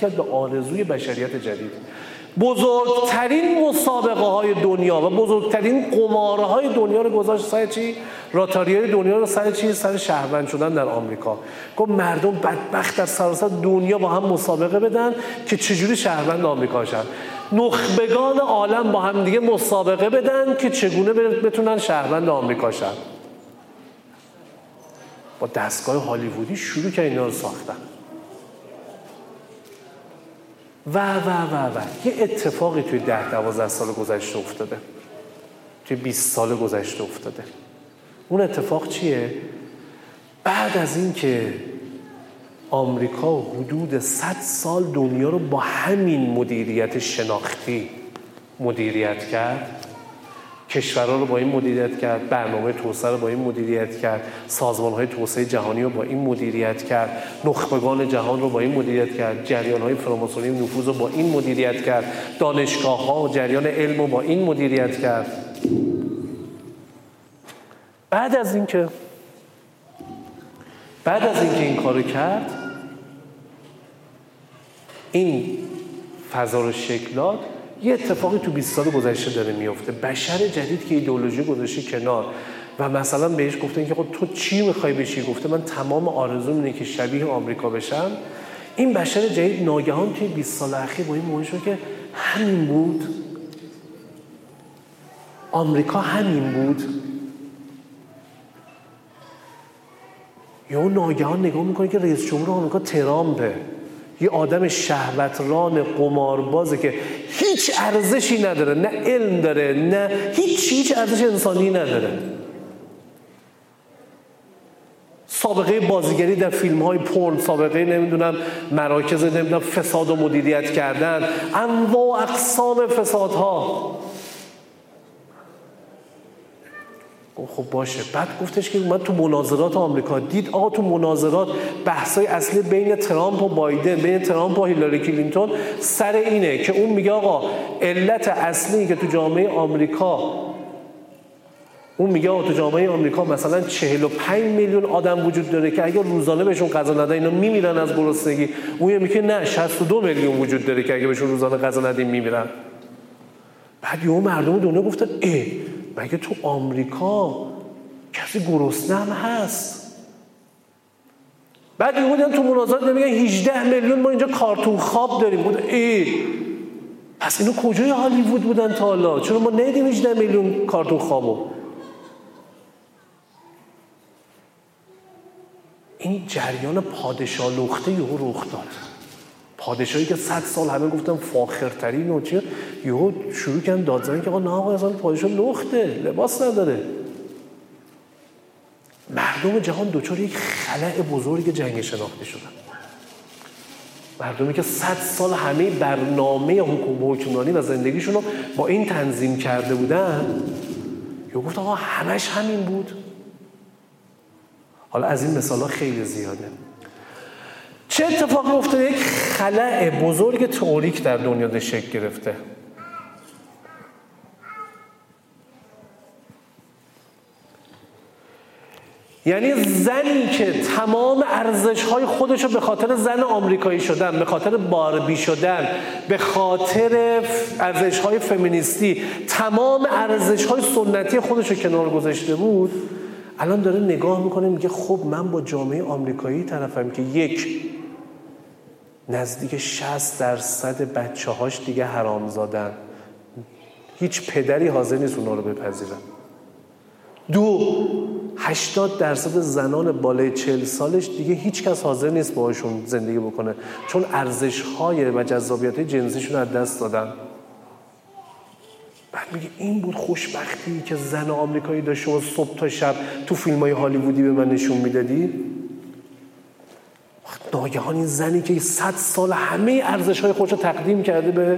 کرد به آرزوی بشریت جدید. بزرگترین مسابقه های دنیا و بزرگترین قمارهای دنیا رو گذاشت سر چی؟ راتاریای دنیا رو سر چی؟ سر شهروند شدن در آمریکا. گفت مردم بدبخت در سراسر دنیا با هم مسابقه بدن که چجوری شهروند آمریکا شن. نخبگان عالم با هم دیگه مسابقه بدن که چگونه بتونن شهروند آمریکا شن. با دستگاه هالیوودی شروع که اینا رو ساختن. و یه اتفاقی توی 10-12 سال گذشته افتاده، توی 20 سال گذشته افتاده. اون اتفاق چیه؟ بعد از این که آمریکا حدود 100 سال دنیا رو با همین مدیریت شناختی مدیریت کرد، کشورها رو با این مدیریت کرد، برنامه توسعه رو با این مدیریت کرد، سازمان‌های توسعه جهانی رو با این مدیریت کرد، نخبگان جهان رو با این مدیریت کرد، جریان‌های فراماسونی نفوذ رو با این مدیریت کرد، دانشگاه‌ها و جریان علم رو با این مدیریت کرد. بعد از اینکه این کارو کرد، این فضا رو شکل داد. یه اتفاقی تو 20 سال گذشته داره میفته. بشر جدید که ایدئولوژی گذاشته کنار و مثلا بهش گفتن که خب تو چی میخوای بشی؟ گفته من تمام آرزوم اینه که شبیه آمریکا بشم. این بشر جدید ناگهان توی 20 سال اخیر با این موضوع شد که همین بود، آمریکا همین بود. یا ناگهان نگاه میکنه که رئیس جمهور آمریکا ترامپه، یه آدم شهوتران قماربازه که هیچ ارزشی نداره، نه علم داره، نه هیچ ارزش انسانی نداره. سابقه بازیگری در فیلم‌های پورن، سابقه نمیدونم مراکز نمیدونم فساد و مدیریت کردن، انواع و اقسام فسادها. خب باشه. بعد گفتش که من تو مناظرات آمریکا دید آقا تو مناظرات بحثای اصلی بین ترامپ و بایدن، بین ترامپ و هیلاری کلینتون سر اینه که اون میگه آقا علت اصلی که تو جامعه آمریکا مثلا 45 میلیون آدم وجود داره که اگه روزانه بهشون غذا ندن اینا میمیرن از گرسنگی. اون میگه نه 62 میلیون وجود داره که اگه بهشون روزانه غذا ندیم میمیرن. بعد یهو مردم دنیا گفتن مگه تو آمریکا کسی گرسنه هم هست؟ بعد یهو تو مناظرات میگن 18 میلیون ما اینجا کارتون خواب داریم. بود پس اینو کجای هالیوود بودن تا حالا؟ چرا ما ندیدیم 18 میلیون کارتون خوابو؟ این جریان پادشاه لخته یهو رخ داد. پادشاهی که 100 سال همه گفتن فاخرترین و چیه، یهو شروع کردن داد زدن که آقا نه آقا اصلا پادشاه لخته، لباس نداره. مردم جهان دچار یک خلأ بزرگ جنگ شناختی شدن. مردمی که 100 سال همه برنامه حکمرانی و زندگیشون رو با این تنظیم کرده بودن، یهو گفت آقا همش همین بود. حالا از این مثالا خیلی زیاده. چه اتفاقی افتاده؟ یک خلأ بزرگ تئوریک در دنیا شکل گرفته. یعنی زنی که تمام ارزش‌های خودش رو به خاطر زن آمریکایی شدن، به خاطر باربی شدن، به خاطر ارزش‌های فمینیستی، تمام ارزش‌های سنتی خودش رو کنار گذاشته بود، الان داره نگاه میکنه میگه خب من با جامعه آمریکایی طرفم که یک، نزدیک 60% بچه‌هاش دیگه حرامزادن، هیچ پدری حاضر نیست اونا رو بپذیرن. دو، 80% زنان بالای 40 سالش دیگه هیچ کس حاضر نیست باهاشون زندگی بکنه، چون ارزش‌های و جذابیت‌های جنسیشون از دست دادن. بعد میگه این بود خوشبختی که زن آمریکایی داشت و صبح تا شب تو فیلم‌های هالیوودی به من نشون میدادی. ناگهان این زنی که 100 سال همه ارزش‌های خودش رو تقدیم کرده به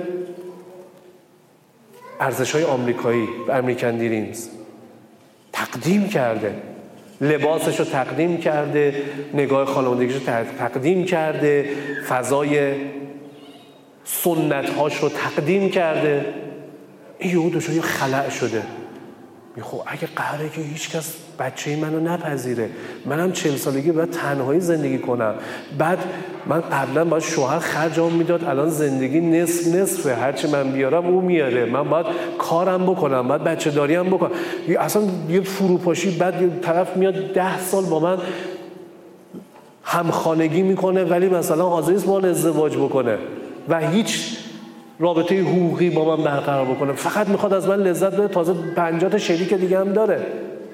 ارزش‌های آمریکایی، به امریکن دریمز، تقدیم کرده، لباسش رو تقدیم کرده، نگاه خانوادگیش رو تقدیم کرده، فضای سنت‌هاش رو تقدیم کرده. این یهو دچار یه خلأ شده. خب اگه قراره که هیچ کس بچه منو نپذیره، منم 40 سالگی باید تنهایی زندگی کنم، بعد من قبلا باید شوهر خرجم میداد، الان زندگی نصفه، هرچی من بیارم او میاره، من باید کارم بکنم، باید بچه داریم بکنم، اصلا یه فروپاشی. بعد یه طرف میاد 10 سال با من همخانگی میکنه ولی مثلا حاضر نیست با من ازدواج بکنه و هیچ رابطه حقوقی با من برقرار بکنه، فقط میخواد از من لذت بده، تازه 50 تا شریک دیگه هم داره.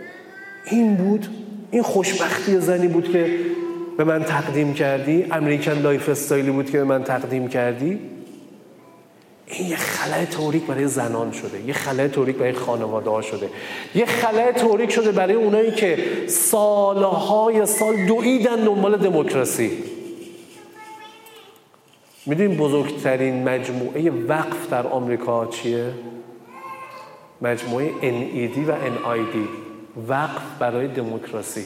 این خوشبختی زنی بود که به من تقدیم کردی؟ امریکن لایف استایلی بود که به من تقدیم کردی؟ این یه خلأ تاریک برای زنان شده، یه خلأ تاریک برای خانواده ها شده، یه خلأ تاریک شده برای اونایی که سالهای سال دویدن دنبال دموکراسی. میدونین بزرگترین مجموعه وقف در آمریکا چیه؟ مجموعه NED و NID، وقف برای دموکراسی.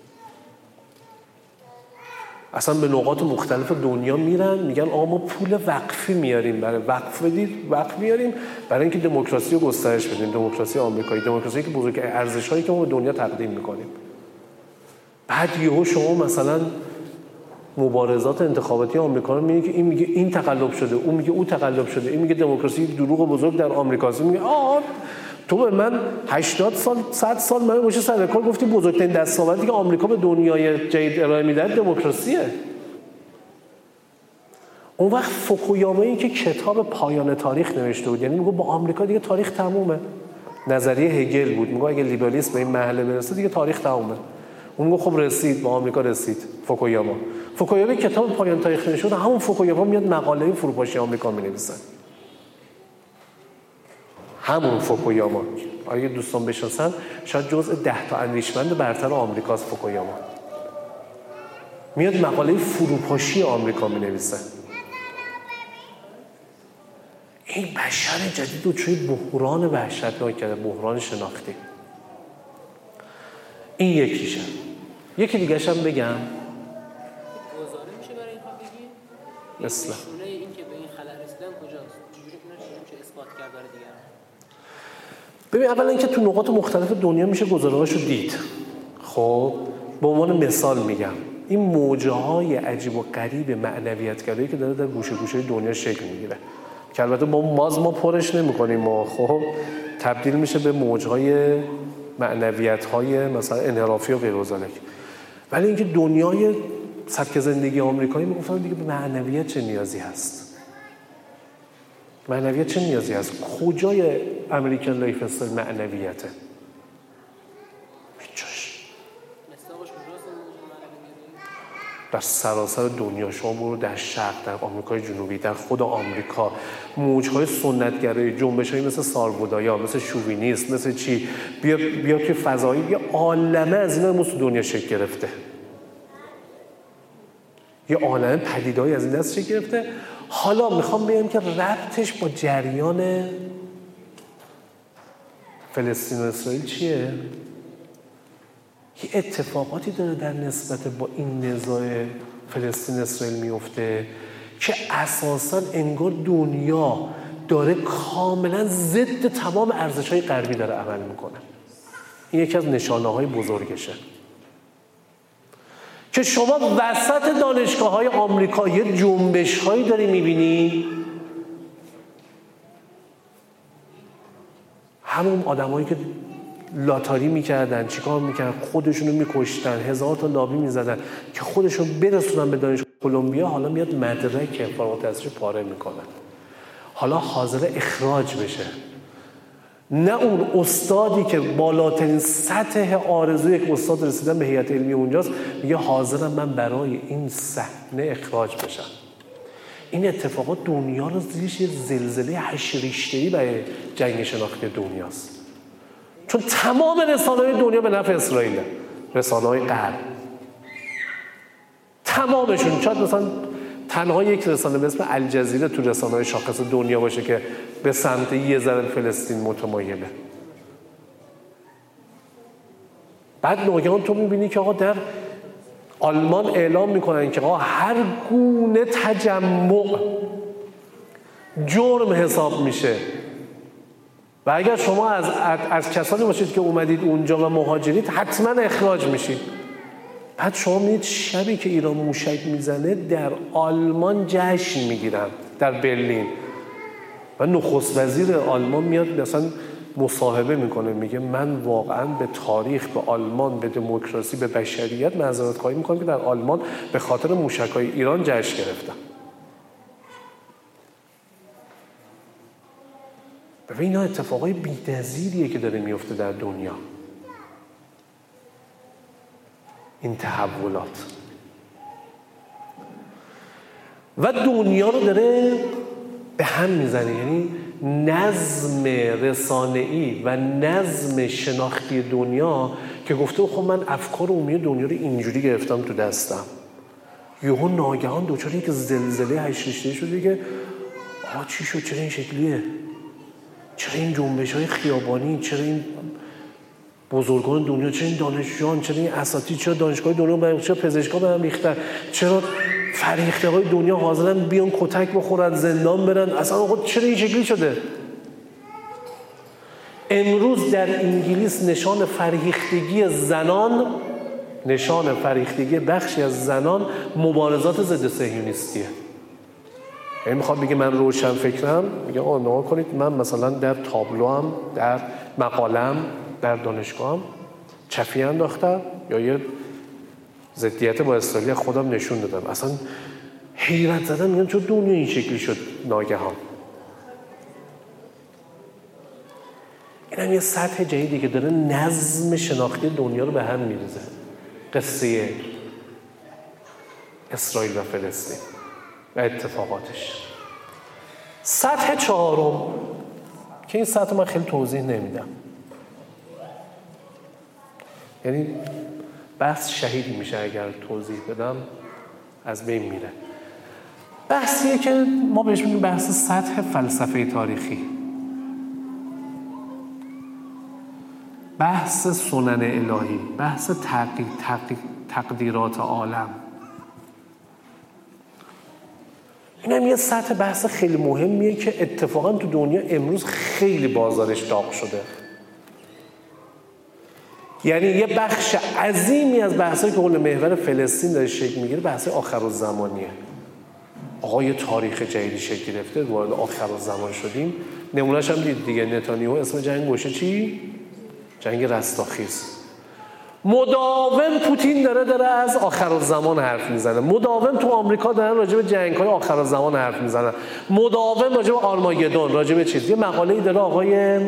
اصلا به نقاط مختلف دنیا میرن میگن آقا ما پول وقفی میاریم، برای وقف میاریم برای اینکه دموکراسی رو گسترش بدیم، دموکراسی آمریکایی، دموکراسی که بزرگ ارزش‌هایی که ما به دنیا تقدیم میکنیم. بعد یهو شما مثلا مبارزات انتخاباتی آمریکا رو میگه که این میگه این تقلب شده، اون میگه اون تقلب شده، این میگه دموکراسی دروغ بزرگ در آمریکاست، میگه تو به من 80 سال 100 سال من باشه سر کار گفتی بزرگترین دستاوردی که آمریکا به دنیای جدید ارائه میده دموکراسیه. اون وقت فوکویامایی که کتاب پایان تاریخ نوشته بود، یعنی میگه با آمریکا دیگه تاریخ تمومه. نظریه هگل بود، میگه اگه لیبرالیسم به این مرحله برسه دیگه تاریخ تمومه. اون میگه خب رسید، با آمریکا رسید. فوکویاما کتاب پایان تاریخ نوشته، همون فوکویاما میاد مقاله فروپاشی آمریکا مینویسه. همون فوکویاما اگه دوستان بشناسن شاید جزء 10 تا اندیشمند برتر آمریکاست. فوکویاما میاد مقاله فروپاشی آمریکا مینویسه. این بشر جدید رو توی بحران وحشتناک کرده، بحران شناختی. این یکیشه. یکی دیگه‌ش هم بگم گزاره میشه برای این بگی؟ مثلا نشونه این که به این خلأ رسیدن کجاست؟ چجوری میشه اثبات کرد برای دیگران؟ ببین اولا اینکه تو نقاط مختلف دنیا میشه گزاره‌هاشو دید. خب به عنوان مثال میگم این موجه‌های عجیب و غریب معنویت‌گرایی که داره در گوشه دنیا شکل میگیره که البته ما پرش نمی‌کنیم، ما خب تبدیل میشه به موج‌های معنویت‌های مثلا انحرافی و غیر ذالک. ولی اینکه دنیای سبک زندگی آمریکایی میگفتن دیگه به معنویت چه نیازی هست؟ معنویت چه نیازی هست؟ کجای امریکن لایف استایل معنویته؟ هیچش. در سراسر دنیا شما برو، در شرق، در آمریکای جنوبی، در خود آمریکا موجهای سنتگرایی، جنبش‌هایی مثل سالوودایا، مثل شووینیسم، مثل چی بیا که فضایی یه عالمه از اینا امروز تو دنیا شکل گرفته. یه عالمه پدیده‌ای از این دست شکل گرفته. حالا میخوام بگم که ربطش با جریان فلسطین و اسرائیل چیه؟ یه اتفاقاتی داره در نسبت با این نزاع فلسطین اسرائیل میفته که اساساً انگار دنیا داره کاملاً ضد تمام ارزش‌های غربی داره عمل میکنه. این یکی از نشانه‌های بزرگشه که شما وسط دانشگاه‌های آمریکا یه جنبش‌هایی داری می‌بینی، همون آدمایی که لاتاری می‌کردن چیکار می‌کردن؟ خودشونو می‌کشتن، 1000 تا لابی می‌زدن که خودشون برسونن به دانشگاه کلمبیا، حالا میاد مدرک فارغ التحصیلش پاره می‌کنن، حالا حاضر اخراج بشه. نه اون استادی که بالاترین سطح آرزوی یک استاد رسیدن به هیئت علمی اونجاست میگه حاضرم من برای این صحنه اخراج بشم. این اتفاقات دنیا رو زیرش یه زلزله 8 ریشتری برای جنگ شناختی دنیاست، چون تمام رسانه‌های دنیا به نفع اسرائیله، رسانه‌های غرب تمامشون. شاید مثلا تنها یک رسانه به اسم الجزیره تو رسانه‌های شاخص دنیا باشه که به سمت یه ذره فلسطین متمایله. بعد ناگهان تو می‌بینی که آقا در آلمان اعلام می‌کنن که آقا هر گونه تجمع جرم حساب میشه و اگر شما از کسانی باشید که اومدید اونجا و مهاجرید حتما اخراج میشید. بعد شما میدید شبی که ایران موشک میزنه در آلمان جشن میگیرن، در برلین، و نخست وزیر آلمان میاد مثلا مصاحبه میکنه، میگه من واقعا به تاریخ، به آلمان، به دموکراسی، به بشریت معذرت خواهی میکنم که در آلمان به خاطر موشک‌های ایران جشن گرفتم. ببین اینا اتفاقای بی‌نظیریه که داره میفته در دنیا، این تحولات، و دنیا رو داره به هم میزنه. یعنی نظم رسانه‌ای و نظم شناختی دنیا که گفته خب من افکار عمومی دنیا رو اینجوری گرفتم تو دستم، یهو ناگهان دوچار یک زلزله 8 رشته شده که آقا چی شد، چرا این شکلیه، چرا این جنبش‌های خیابانی، چرا این بزرگان دنیا، چرا این دانشجویان، چرا این اساتید، چرا دانشگاه دنیا، چرا پزشکا به هم ریختن، چرا فریخته‌های دنیا حاضرن بیان کتک بخورن، زندان برن، اصلا آقا چرا این شکلی شده؟ امروز در انگلیس نشان فریختگی بخشی از زنان مبارزات ضد صهیونیستیه. یعنی میخواد بگه من روشن فکرم، میگه آقا نگاه کنید من مثلا در تابلوام، در مقالم، در دانشگاهم چفی انداختم یا یه ضدیت با اسرائیل خودم نشون دادم. اصلا حیرت زدم، میگن چون دنیا این شکلی شد ناگهان. این هم یه سطح جدیدی که داره نظم شناختی دنیا رو به هم میریزه. قصه اسرائیل و فلسطین و اتفاقاتش. سطح چهارم که این سطح من خیلی توضیح نمیدم، یعنی بحث شهیدی میشه اگر توضیح بدم، از بین میره. بحثیه که ما بهش میگیم بحث سطح فلسفه تاریخی، بحث سنن الهی، بحث تقدیرات عالم. این هم یه سطح بحث خیلی مهمیه که اتفاقا تو دنیا امروز خیلی بازارش داغ شده. یعنی یه بخش عظیمی از بحثایی که حول محور فلسطین داره شکل میگیره بحث آخرالزمانیه. آقا یه تاریخ جدیدی شکل گرفته، وارد آخرالزمان شدیم. نمونهش هم دید دیگه، نتانیاهو اسم جنگ گوشه چی؟ جنگ رستاخیز. مداوم پوتین داره از آخرالزمان حرف میزنه، مداوم تو آمریکا دارن راجع به جنگ‌های آخرالزمان حرف میزنن، مداوم راجع به آرماگدون، راجع به چیز. یه مقاله‌ای داره آقای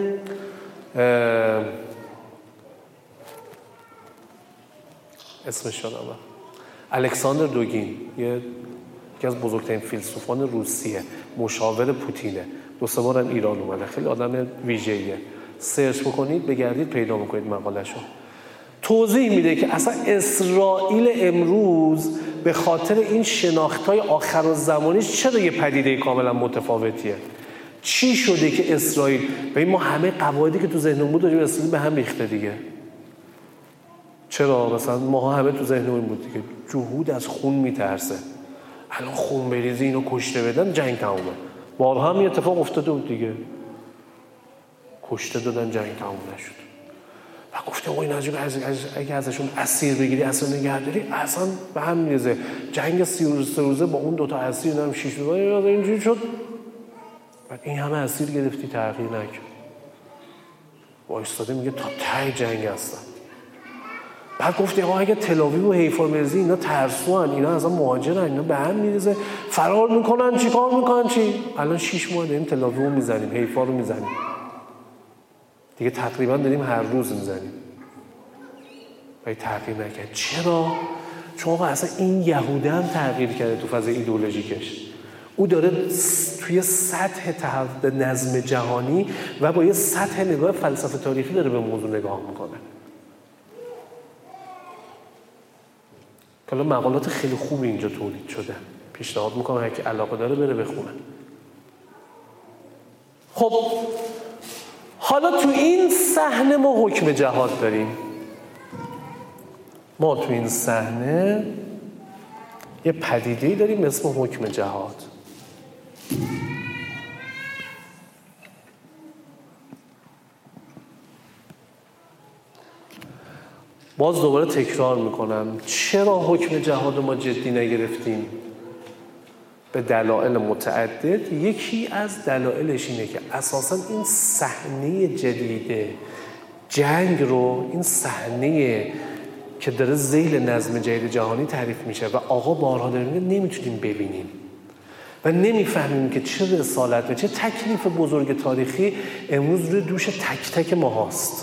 اسمش یادم رفت، الکساندر دوگین، یکی از بزرگترین فیلسوفان روسیه، مشاور پوتینه، 2-3 بارم ایران اومده، خیلی آدم ویژه‌ایه. سرچ بکنید بگردید پیدا میکنید مقاله‌شو. توضیح میده که اصلا اسرائیل امروز به خاطر این شناخت‌های آخرالزمانیش چرا یه پدیده کاملا متفاوتیه. چی شده که اسرائیل، ببین ما همه قواعدی که تو ذهنمون بود راجع اسرائیل به هم ریخته دیگه. چرا؟ مثلا ما همه تو ذهنمون بود دیگه، جهود از خون میترسه. الان خون بریزی اینو کشته بدن جنگ تمومه. بارها هم اتفاق افتاده بود دیگه، کشته دادن جنگ تموم نشد. و گفته این اگه ازشون اسیر بگیری، اسیر نگهداری، اصلا به هم میریزه. جنگ 33 روزه با اون 2 اسیر نم 6 روزه اینجوری شد. بعد این همه اسیر گرفتی تغییر نکرد. وایستاده میگه تا ته جنگ هستن. بعد گفته اگه تل‌آویو و حیفا مرزی اینا ترسوان، اینا اصلا مهاجرن، اینا به هم میریزه، فرار میکنن، چیکار میکنن چی؟ الان 6 ماه داریم تل‌آویو رو میزنیم، حیفا رو میزنیم. دیگه تقریبا داریم هر روز میزنیم. ولی تغییر نکرد. چرا؟ چون اصلا این یهوده هم تغییر کرده تو فاز ایدئولوژیکش. او داره توی سطح نظم جهانی و با یه سطح نگاه فلسفه تاریخی داره به موضوع نگاه میکنه. حالا مقالات خیلی خوبی اینجا تولید شده، پیشنهاد میکنم هر کی علاقه داره بره بخونه. خب حالا تو این صحنه ما حکم جهاد داریم. ما تو این صحنه یه پدیده‌ای داریم اسم حکم جهاد. باز دوباره تکرار میکنم، چرا حکم جهاد ما جدی نگرفتیم؟ به دلایل متعدد. یکی از دلایلش اینه که اساساً این صحنه جدید جنگ رو، این صحنه که داره ذیل نظم جدید جهانی تعریف میشه و آقا بارها داره میگه نمیتونیم ببینیم و نمیفهمیم که چه رسالت و چه تکلیف بزرگ تاریخی امروز روی دوش تک تک ما هست.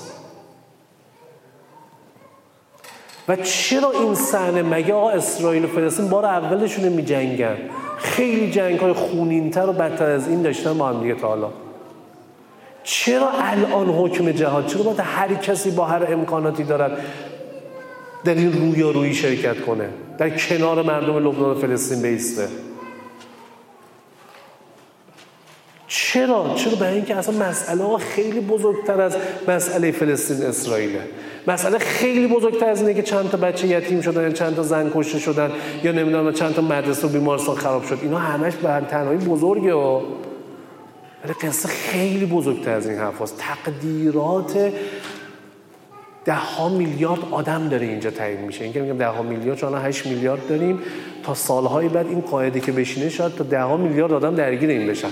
و چرا این صحنه؟ مگه آقا اسرائیل و فلسطین بار اولشونه می جنگن؟ خیلی جنگ‌های خونین‌تر و بدتر از این داشتن با هم دیگه تا حالا. چرا الان حکم جهاد؟ چرا باید هر کسی با هر امکاناتی دارد در این رویارویی شرکت کنه، در کنار مردم لبنان و فلسطین بایسته؟ چرا؟ برای اینکه اصلا مسئله خیلی بزرگتر از مسئله فلسطین اسرائیله. مسئله خیلی بزرگتر از اینه که چند تا بچه یتیم شدن یا چند تا زن کشته شدن یا نمیدونم چند تا مدرسه و بیمارستان خراب شد. اینا همش به تنهایی بزرگه ولی قصه خیلی بزرگتر از این حرف هست. تقدیرات ده ها میلیارد آدم داره اینجا تعیین میشه. این که میگم ده ها میلیارد، چون 8 میلیارد داریم، تا سالهای بعد این قاعده که بشینه شاید تا ده ها میلیارد آدم درگیر این بشن.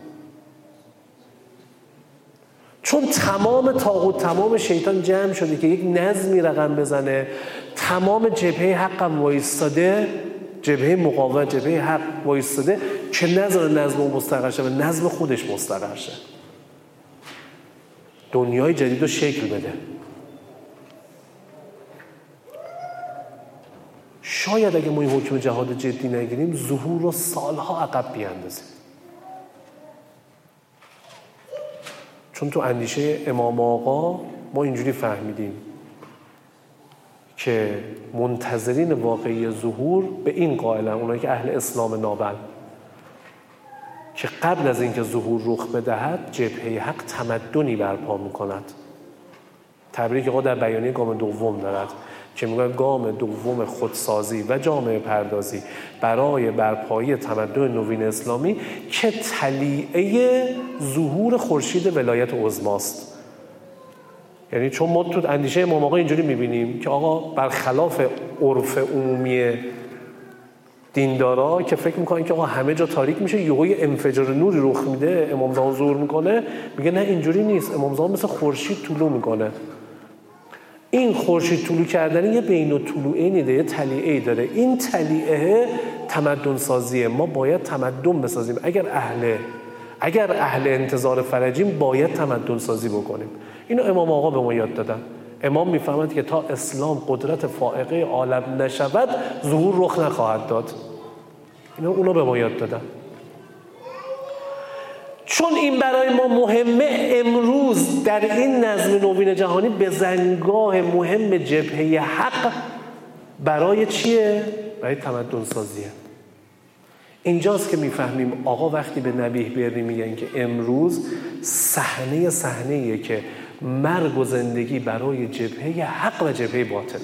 چون تمام طاغوت، تمام شیطان جمع شده که یک نظمی رقم بزنه. تمام جبهه حقم وایستاده، جبهه مقاومت، جبهه حق وایستاده که نظر نظم مستقر شه و نظم خودش مستقر شه، دنیای جدید رو شکل بده. شاید اگه ما این حکم جهاد جدی نگیریم ظهور رو سالها عقب بیاندازیم. چون تو اندیشه امام آقا ما اینجوری فهمیدیم که منتظرین واقعی ظهور به این قائلن، اونایی که اهل اسلام نابن، که قبل از اینکه ظهور رخ بدهد جبهه حق تمدنی برپا میکند. تعبیری که آقا در بیانیه گام دوم دارد که میگه گام دوم خودسازی و جامعه پردازی برای برپایی تمدن نوین اسلامی که طلیعه ظهور خورشید ولایت عظماست. یعنی چون ما تو اندیشه امام آقا اینجوری میبینیم که آقا برخلاف عرف عمومی دیندارا که فکر میکنن که آقا همه جا تاریک میشه، یهوی انفجار نوری رخ میده، امام زمان ظهور میکنه، میگه نه اینجوری نیست، امام زمان مثل خورشید طلوع میکنه. این خورشید طلوع کردن یه بین الطلوعینی داره، یه طلیعه‌ای داره. این طلیعه تمدن سازیه. ما باید تمدن بسازیم. اگر اهل انتظار فرجیم باید تمدن سازی بکنیم. اینو امام آقا به ما یاد دادن. امام میفهمد که تا اسلام قدرت فائقه عالم نشود ظهور رخ نخواهد داد. اونو به ما یاد دادن. چون این برای ما مهمه، امروز در این نظم نوین جهانی به زنگاه مهم جبهه حق برای چیه؟ برای تمدن سازیه. اینجاست که میفهمیم آقا وقتی به نبیه برنی میگن که امروز صحنه‌ایه که مرگ و زندگی برای جبهه حق و جبهه باطله.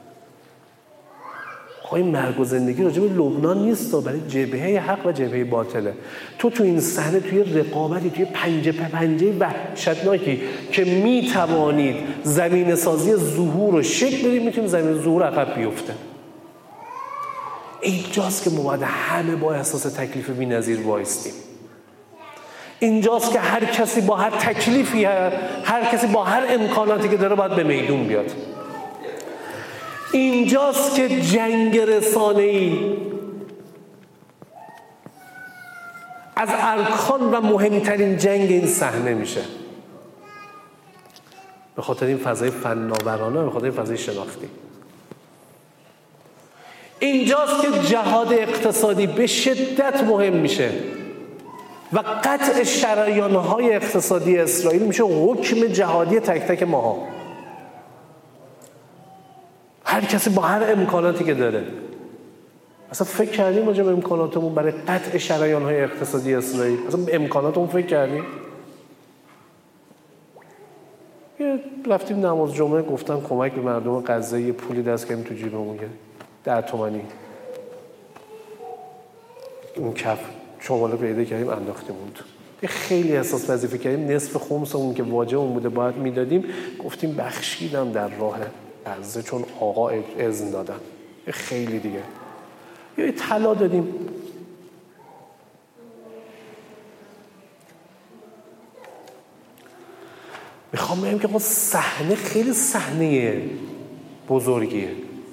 این مرگ و زندگی راجع به لبنان نیست، برای جبهه حق و جبهه باطله. تو این صحنه، توی رقابتی، توی پنجه وحشتناکی که میتوانید زمین سازی ظهور رو شکل بدید، میتونید زمین ظهور عقب بیفته. اینجاست که ما باید همه با احساس تکلیف بی‌نظیر وایستیم. اینجاست که هر کسی با هر تکلیفی، هر کسی با هر امکاناتی که داره باید به میدون بیاد. اینجاست که جنگ رسانه‌ای از ارکان و مهمترین جنگ این صحنه میشه. به خاطر این فضای فناورانه، به خاطر این فضای شناختی. اینجاست که جهاد اقتصادی به شدت مهم میشه و قطع شریان‌های اقتصادی اسرائیل میشه حکم جهادی تک تک ماها. هر کسی با هر امکاناتی که داره. اصلا فکر کردیم راجع به امکاناتمون برای قطع شریان‌های اقتصادی اسرائیل؟ اصلا امکاناتمون فکر کردیم؟ رفتیم نماز جمعه، گفتم کمک به مردم غزه، یه پولی دست کردیم تو جیبمون، 10 تومانی اون کف شماله پیدا کردیم انداختیم اون تو. خیلی احساس وظیفه کردیم، نصف خمسمون که واجبمون بوده باید میدادیم، گفتیم بخشیدم در راهه. غزه چون آقا اذن دادن. خیلی دیگه. یه طلا دادیم. میخوام بگم که صحنه خیلی صحنه بزرگیه.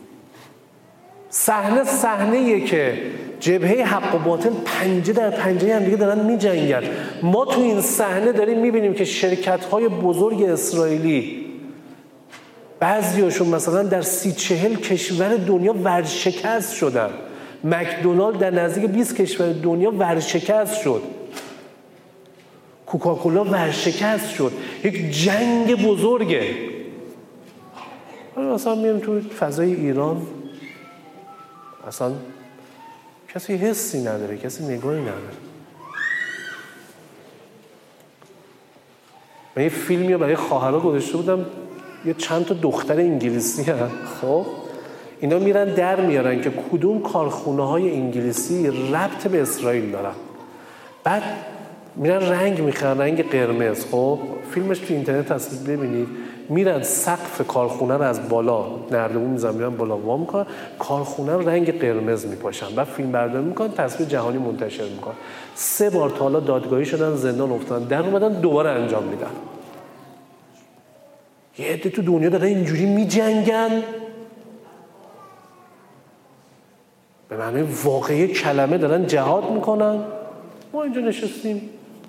صحنه‌ایه که جبهه حق و باطل پنجه در پنجه هم دیگه دارن می‌جنگن. ما تو این صحنه داریم می‌بینیم که شرکت‌های بزرگ اسرائیلی بعضیاشون مثلا در 30-40 کشور دنیا ورشکست شدن. مکدونالد در نزدیک 20 کشور دنیا ورشکست شد. کوکاکولا ورشکست شد. یک جنگ بزرگه. مثلا میام تو فضای ایران اصلا کسی حسی نداره، کسی نگاهی نداره. من یه فیلمی رو برای خواهرها گذاشته بودم، یه چند تا دختر انگلیسی هست. خب اینا میرن در میارن که کدوم کارخونه های انگلیسی ربط به اسرائیل دارن. بعد میرن رنگ میخرن، رنگ قرمز. خب فیلمش تو اینترنت هست، ببینید. میرن سقف کارخونه رو از بالا نردبون میزنن، میرن بالا وا میکنن، کارخونه رو رنگ قرمز میپاشن، بعد فیلم برداری میکنن، تصویر جهانی منتشر میکنن. 3 بار تا حالا دادگاهی شدن، زندان افتادن، در اومدن، دوباره انجام میدن. یه عده تو دنیا دارن اینجوری میجنگن، به معنی واقعی کلمه دارن جهاد میکنن. ما اینجا نشستیم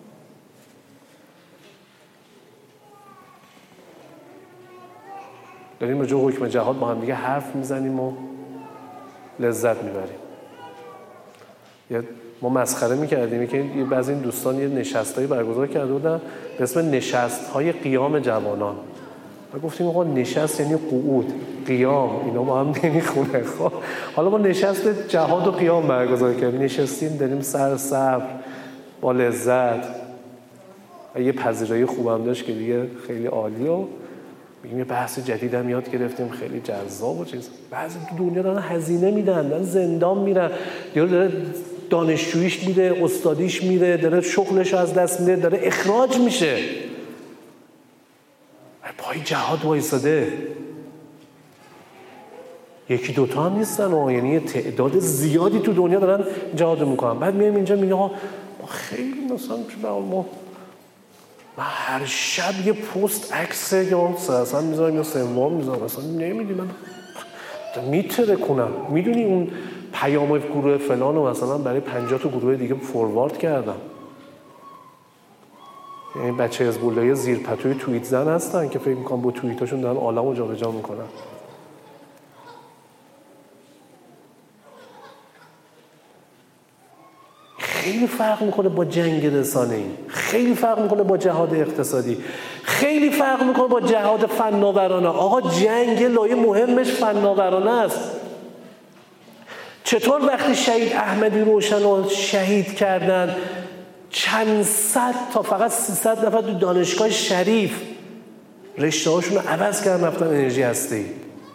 داریم راجع به حکم جهاد با هم دیگه حرف میزنیم و لذت میبریم. ما مسخره میکردیم که بعضی این دوستان یه نشستایی برگزار کرده بودن به اسم نشست‌های قیام جوانان. و گفتیم آقا نشست یعنی قعود، قیام اینا با هم نمیخونه. خب حالا ما نشست جهاد و قیام برگزار کردیم، نشستیم داریم سر صبر با لذت. یه پذیرایی خوبم داشت که دیگه خیلی عالی و میگیم یه بحث جدید هم یاد گرفتیم، خیلی جذاب و چیز. بعضی تو دنیا دارن هزینه میدن، دارن زندان میرن، داره دانشجویش میره، استادیش میره، داره شغلش از دست میده، داره اخراج میشه. پای جهاد وایساده. یکی دوتا هم نیستن و یعنی تعداد زیادی تو دنیا دارن جهاد میکنن. بعد میایم اینجا میگم آقا خیلی مثلا ما هر شب یه پست عکس یا سرسن میذارم یا سنوار میذارم، مثلا نمیدی من میتره کنم. میدونی اون پیام گروه فلان رو مثلا برای 50 تا گروه دیگه فوروارد کردم. یعنی بچه حزب الله زیر پتوی توییت زن هستن که فکر میکنم با توییتاشون دارن عالمو جابجا میکنن. خیلی فرق میکنه با جنگ رسانه‌ای، خیلی فرق میکنه با جهاد اقتصادی، خیلی فرق میکنه با جهاد فناورانه. آقا جنگ لایه مهمش فناورانه است. چطور وقتی شهید احمدی روشن رو شهید کردن چند صد تا فقط 300 نفر تو دانشگاه شریف رشته هاشون رو عوض کردن رفتن انرژی هسته‌ای؟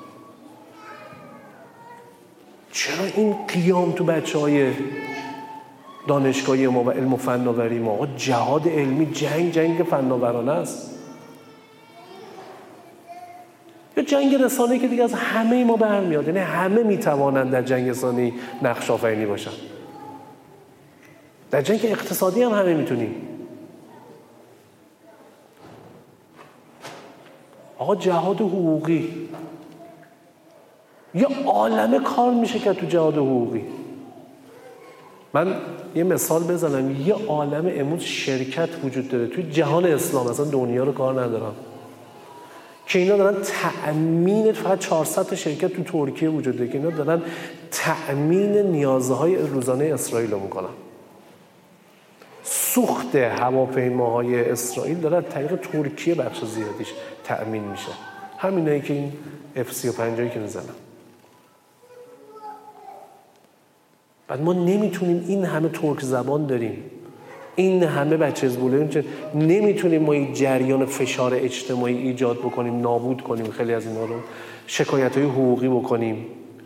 چرا این قیام تو بچه‌های دانشگاهی ما و علم و فناوری ما؟ آقا جهاد علمی جنگ فناورانه است. یا جنگ رسانه‌ای که دیگه از همه ما برمیاد، یعنی همه میتوانند در جنگ رسانه‌ای نقش آفرینی باشن. در جنگ اقتصادی هم همه میتونیم. آقا جهاد حقوقی یه عالمه کار میشه که تو جهاد حقوقی. من یه مثال بزنم، یه عالمه امروز شرکت وجود داره توی جهان اسلام، اصلا دنیا رو کار ندارم، که اینا دارن تأمین، فقط 400 تا شرکت تو ترکیه وجود داره که اینا دارن تأمین نیازهای روزانه اسرائیل رو میکنن. سوخت هواپیماهای اسرائیل داره از طریق ترکیه بخش زیادیش تأمین میشه. همینایی که این F-35 که میزنن. بعد ما نمیتونیم این همه ترک زبان داریم، این همه بچه حزب الله، نمیتونیم ما این جریان فشار اجتماعی ایجاد بکنیم، نابود کنیم خیلی از اینا رو، شکایت‌های حقوقی بکنیم،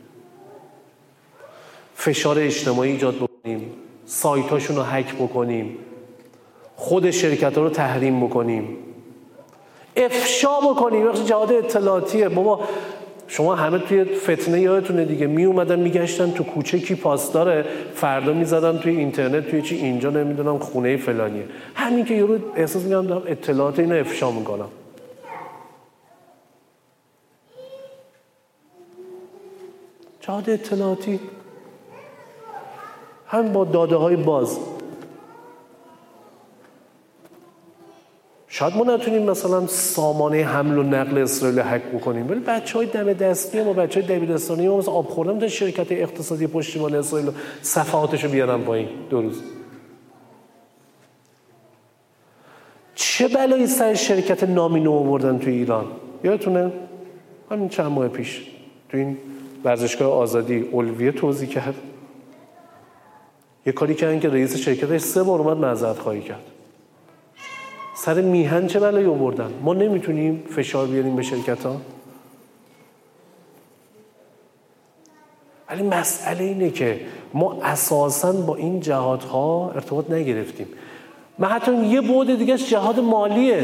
فشار اجتماعی ایجاد بکنیم، سایتاشون رو هک بکنیم، خود شرکت‌ها رو تحریم بکنیم، افشا بکنیم. وقتی جهاد اطلاعاتیه بابا شما همه توی فتنه یادتونه دیگه، می اومدن میگشتن تو کوچه کی پاس داره، فردا میزدن توی اینترنت توی چی اینجا نمیدونم خونه فلانیه. همین که یارو احساس میکنم دارم اطلاعات اینو افشا میکنم. جهاد اطلاعاتی هم با داده های باز. شاید ما نتونیم مثلا سامانه حمل و نقل اسرائیل هک بکنیم، ولی بچهای دم دستی ما، بچهای دبیرستانی ما مثلا آب خوردن تا شرکت اقتصادی پشتیبان اسرائیل صفحاتشو بیارن پایین 2 روز. چه بلایی سر شرکت نامینو آوردن توی ایران؟ یادتونه همین چند ماه پیش تو این ورزشگاه آزادی علویه توضیح کرد، یه کاری کردن که رئیس شرکتش 3 بار اومد معذرت خواهی کرد. سر میهن چه بلایی آوردن؟ ما نمیتونیم فشار بیاریم به شرکت ها؟ ولی مسئله اینه که ما اساساً با این جهادها ارتباط نگرفتیم. من حتی یه بعد دیگه جهاد مالیه.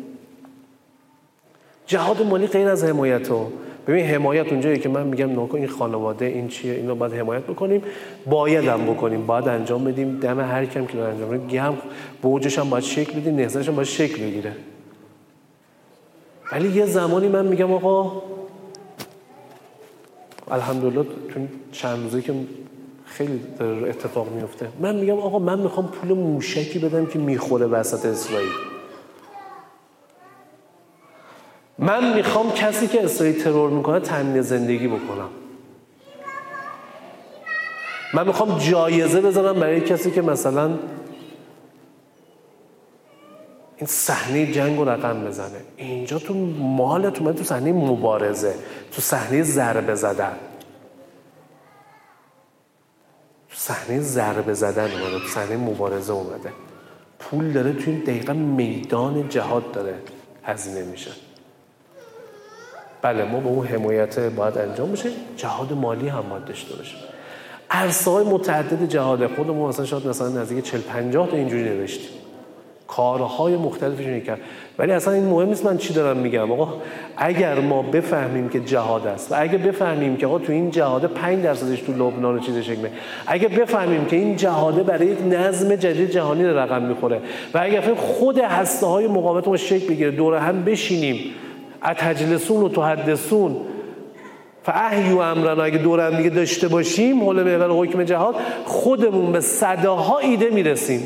جهاد مالی غیر از حمایت ها. ببین حمایت اونجایی که من میگم نکن این خانواده این چیه، اینو باید حمایت بکنیم، باید هم بکنیم، باید انجام بدیم، دم هر کم که داره انجام بدیم، گم بوجش هم باید شکل بدیم، نهضتش هم باید شکل بگیره. ولی یه زمانی من میگم آقا الحمدلله تو چند روزه که خیلی اتفاق میفته، من میگم آقا من میخوام پول موشکی بدم که میخوره وسط اسرائیل. من میخوام کسی که اسرائیل ترور میکنه تامین زندگی بکنم. من میخوام جایزه بذارم برای کسی که مثلا این صحنه جنگ رو رقم بزنه. اینجا تو مالت اومده تو صحنه مبارزه، تو صحنه ضربه زدن، تو صحنه ضربه زدن اومده، تو صحنه مبارزه اومده. پول داره تو این دقیقا میدان جهاد داره هزینه میشه. بله ما با اون حمایت باید انجام بشه، جهاد مالی هم باید داشته باشه. عرصه‌های متعدد جهاد خودمون مثلا شاید مثلا نزدیک 40-50 تا اینجوری نوشتیم، کارهای مختلفش کرد. ولی اصلا این مهم نیست من چی دارم میگم. آقا اگر ما بفهمیم که جهاد است و اگه بفهمیم که آقا تو این جهاد 5% تو لبنان و چیزش شکل، اگه بفهمیم که این جهاد برای یک نظم جدید جهانی رقم میخوره و اگه خود هسته‌های مقاومت ما شکل بگیره، دور هم بشینیم، اتجلسون و تحدثون فاحیوا امرنا، اگه دور هم دیگه داشته باشیم حول محور حکم جهاد، خودمون به صداها ایده میرسیم.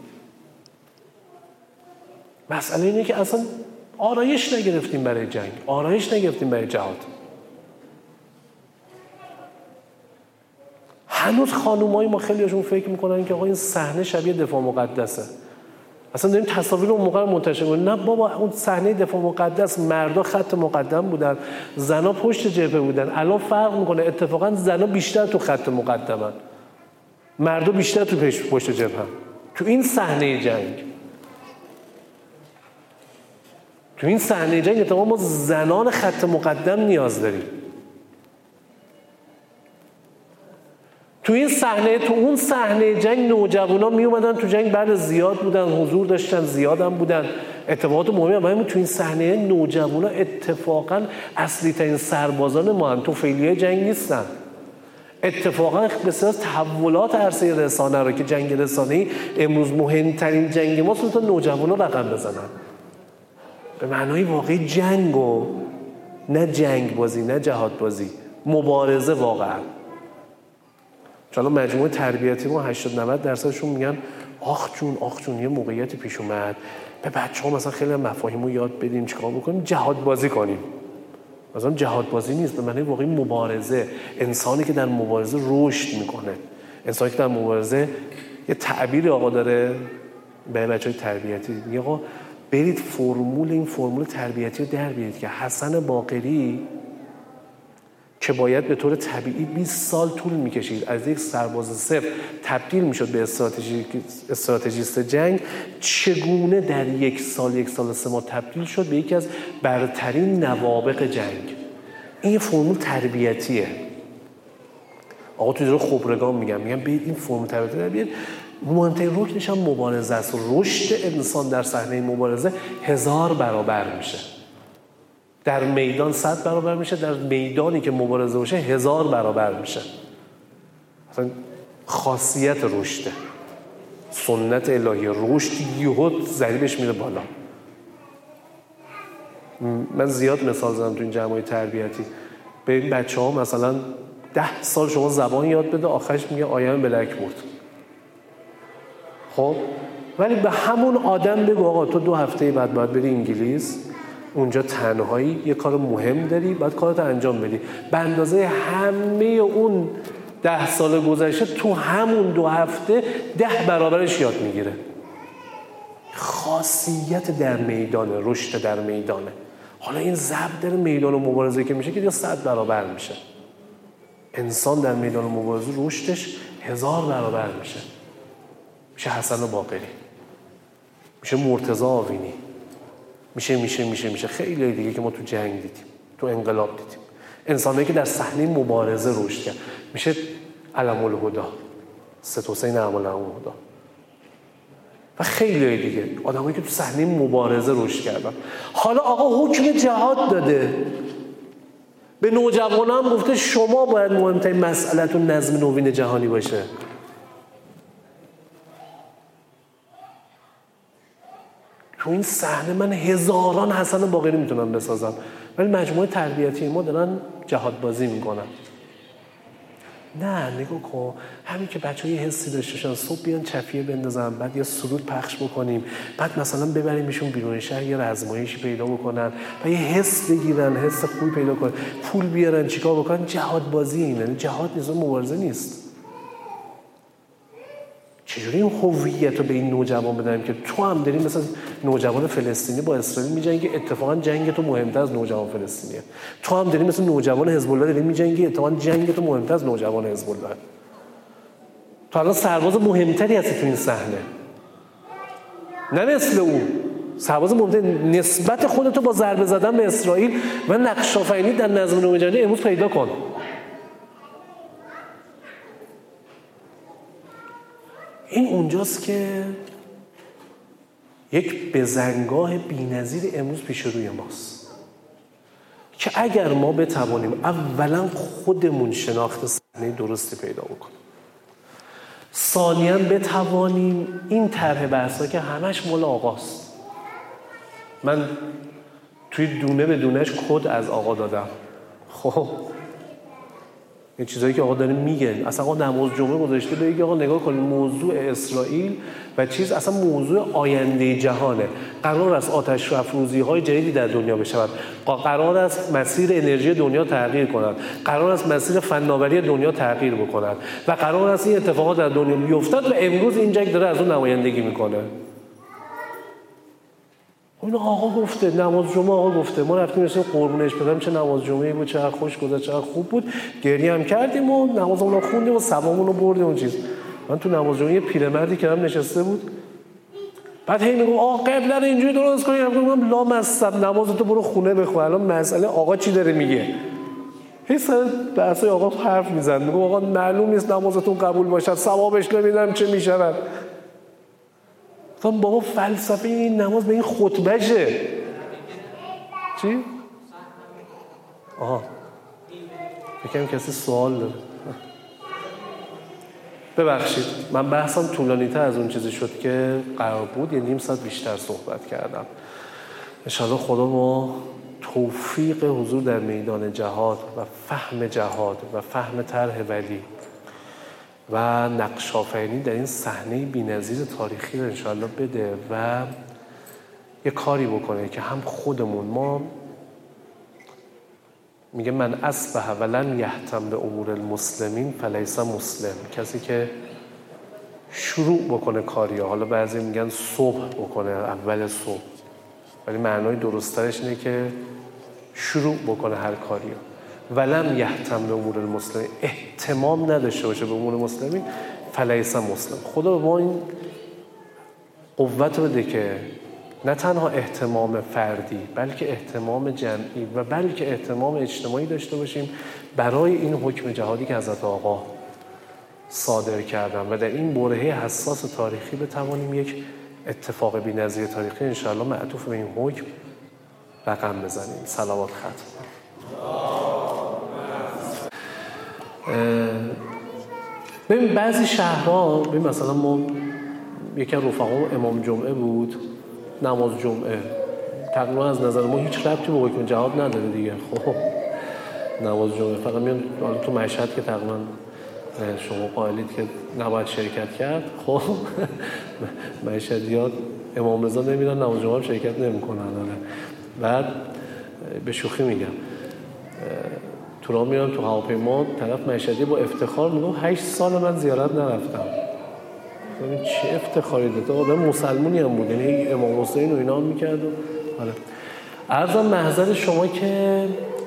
مسئله اینه که اصلا آرایش نگرفتیم برای جنگ، آرایش نگرفتیم برای جهاد. هنوز خانومای ما خیلیشون فکر میکنن که آقا این صحنه شبیه دفاع مقدسه. اصلا داریم تصاویر اون موقع رو منتشر می‌کنیم. نه بابا، اون صحنه دفاع مقدس مردا خط مقدم بودن، زنا پشت جبهه بودن. الان فرق میکنه، اتفاقا زنا بیشتر تو خط مقدمن، مردا بیشتر تو پشت جبهه. تو این صحنه جنگ، تو این صحنه جنگ اتفاقا ما زنان خط مقدم نیاز داریم. تو این صحنه، تو اون صحنه جنگ نوجوانا می اومدن تو جنگ، بعد زیاد بودن، حضور داشتن، زیاد هم بودن، اتفاقات مهمی هم. ولی تو این صحنه نوجوانا اتفاقا اصلی ترین سربازان ما هم تو فعلیه جنگ نیستن. اتفاقا بسیار از تحولات عرصه رسانه رو که جنگ رسانه‌ای امروز مهمترین جنگ ما تا نوجوانا رقم بزنن. به معنای واقعی جنگ و نه جنگ بازی، نه جهاد بازی، مبارزه واقعا. چون مجموعه تربیتی ما 80-90% میگن آخ جون یه موقعیتی پیش اومد، به بچه‌ها مثلا خیلی مفاهیم رو یاد بدیم، چیکار بکنیم، جهاد بازی کنیم. مثلا جهاد بازی نیست، به معنی واقعی مبارزه. انسانی که در مبارزه رشد میکنه، انسانی که در مبارزه، یه تعبیر آقا داره به بچه‌های تربیتی، میگه آقا برید این فرمول تربیتی رو در بیارید که حسن باقری که باید به طور طبیعی 20 سال طول میکشید از یک سرباز صفر تبدیل میشد به استراتژیست جنگ، چگونه در 1 سال 3 ماه تبدیل شد به یکی از برترین نوابغ جنگ. این فرمول تربیتیه. آقا تو دوره خبرگان میگم برید این فرمول تربیتی در بیارید. مهمترین رکنش هم مبارزه است. رشد انسان در صحنه مبارزه 1000 برابر میشه. در میدان 100 برابر میشه، در میدانی که مبارزه باشه 1000 برابر میشه. مثلا خاصیت رشده، سنت الهی، رشد یهو ضریبش میره بالا. من زیاد مثال زدم تو این جمع‌های تربیتی، به این بچه‌ها مثلا 10 سال شما زبان یاد بده، آخرش میگه آیم بلک بورد. خب ولی به همون آدم بگو آقا تو 2 هفته بعد باید بری انگلیس، اونجا تنهایی یه کار مهم داری، باید کارتو انجام بدی، به اندازه همه اون 10 سال گذشته تو همون 2 هفته 10 برابرش یاد میگیره. خاصیت در میدانه، رشد در میدانه. حالا این ضرب در میدان مبارزه که میشه که دیگه 100 برابر میشه. انسان در میدان مبارزه رشدش 1000 برابر میشه. میشه حسن باقری، میشه مرتضی آوینی، میشه خیلی دیگه که ما تو جنگ دیدیم، تو انقلاب دیدیم، انسانایی که در صحنه مبارزه رشد کرد. میشه علم الهدی، سید حسین علم الهدی و خیلی دیگه آدمایی که تو صحنه مبارزه رشد کردن. حالا آقا حکم جهاد داده، به نوجوانان گفته شما باید مهمترین مسئله‌تون نظم نوین جهانی باشه. تو این صحنه من هزاران حسن باقری میتونم بسازم، ولی مجموعه تربیتی ما دارن جهاد بازی میکنن. نه نگاه کن، همین که بچه‌ها یه حسی داشته باشن، صبح بیان چفیه بندازن، بعد یه سرود پخش بکنیم، بعد مثلا ببریمشون بیرون شهر یه رزمایشی پیدا بکنن و یه حس بگیرن، حس خوبی پیدا کنن، پول بیارن، چیکار بکنن. جهاد بازی اینه، جهاد نظام مبارزه نیست. چجوری این هویت رو به این نوجوان بدیم که تو هم داری مثلا نوجوان فلسطینی با اسرائیل می‌جنگی، اتفاقا جنگ تو مهمتر از نوجوان فلسطینیه. تو هم داری مثلا نوجوان حزب الله داری می‌جنگی، اتفاقا جنگ تو مهمتر از نوجوان حزب الله. تو الان سرباز مهمتری هستی تو این صحنه، نه مثل اون سرباز مهمتر. نسبت خودتو با ضربه زدن به اسرائیل و نقش آفرینی در نظم نوین جهانی امروز پیدا کن. این اونجاست که یک بزنگاه بی‌نظیر امروز پیش روی ماست که اگر ما بتوانیم اولا خودمون شناخت صحنه درستی پیدا بکنیم، ثانیاً بتوانیم این طرح بحثا که همش مال آقاست. من توی دونه به دونهش کد از آقا دادم. خب این چیزایی که آقا داره میگه، اصلا آقا نماز جمعه گذاشته بگه آقا نگاه کنید موضوع اسرائیل و چیز اصلا موضوع آینده جهانه. قرار است آتش افروزی‌های جدیدی در دنیا بشود، قرار است مسیر انرژی دنیا تغییر کند، قرار است مسیر فناوری دنیا تغییر بکند و قرار است این اتفاقات در دنیا بیفتد و امروز این جنگ داره از اون نمایندگی میکنه. اون آقا گفته، نماز جمعه آقا گفته، ما رفتیم مثلا قربونش بدم، چه نماز جمعه‌ای بود، چقدر خوش گذشت، چقدر خوب بود، گریه هم کردیم و نمازمون رو خوندیم و ثوابمون رو بردیم اون چیز. من تو نماز جمعه یه پیرمردی که هم نشسته بود، بعد هی میگم آقا قبله رو اینجوری درست کنیم، میگم لا مصب نمازتو برو خونه بخون، الان مسئله آقا چی داره میگه. هی سر بحثای آقا حرف میزنه، میگم آقا معلوم نیست نمازتون قبول باشد، ثوابش نمیدونم چه میشود. گفتم بابا فلسفه این نماز به این خطبهشه. چی؟ آها فکرم کسی سوال داره. ببخشید من بحثم طولانی‌تر از اون چیزی شد که قرار بود، یه نیم ساعت بیشتر صحبت کردم. انشاءالله خدا ما توفیق حضور در میدان جهاد و فهم جهاد و فهم طرح ولی و نقش آفرینی در این صحنه بی‌نظیر تاریخی رو انشاءالله بده و یه کاری بکنه که هم خودمون، ما میگه من اصبح ولن یهتم به امور المسلمین فلیس مسلم، کسی که شروع بکنه کاریا، حالا بعضی میگن صبح بکنه، اول صبح، ولی معنای درست‌ترش اینه که شروع بکنه هر کاریا، ولم یهتم به امور المسلمین، اهتمام نداشته باشه به امور مسلمین فلیس مسلم. خدا به ما این قوت بده که نه تنها اهتمام فردی بلکه احتمام جمعی و بلکه احتمام اجتماعی داشته باشیم برای این حکم جهادی که حضرت آقا صادر کردن و در این برهه حساس تاریخی بتوانیم یک اتفاق بی‌نظیر تاریخی انشاءالله معطوف به این حکم رقم بزنیم. صلوات ختم. ببین بعضی شهرها، ببین مثلا ما یکی از رفقا امام جمعه بود، نماز جمعه تقریبا از نظر ما هیچ ربطی به حکم جهاد نداره دیگه. خب نماز جمعه فقط میان تو مشهد که تقریبا شما قائلید که نباید شرکت کرد، خب مشهدیات امام رضا نمیرن نماز جمعه شرکت نمیکنن. بعد به شوخی میگم تو راه میرم تو هواپیما، طرف مشهدی با افتخار میگه 8 سال من زیارت نرفتم. ببین چه افتخاری داره، آدم مسلمونی هم بود، یعنی امام حسین و اینا هم میکرد. آره عرضم محضر شما که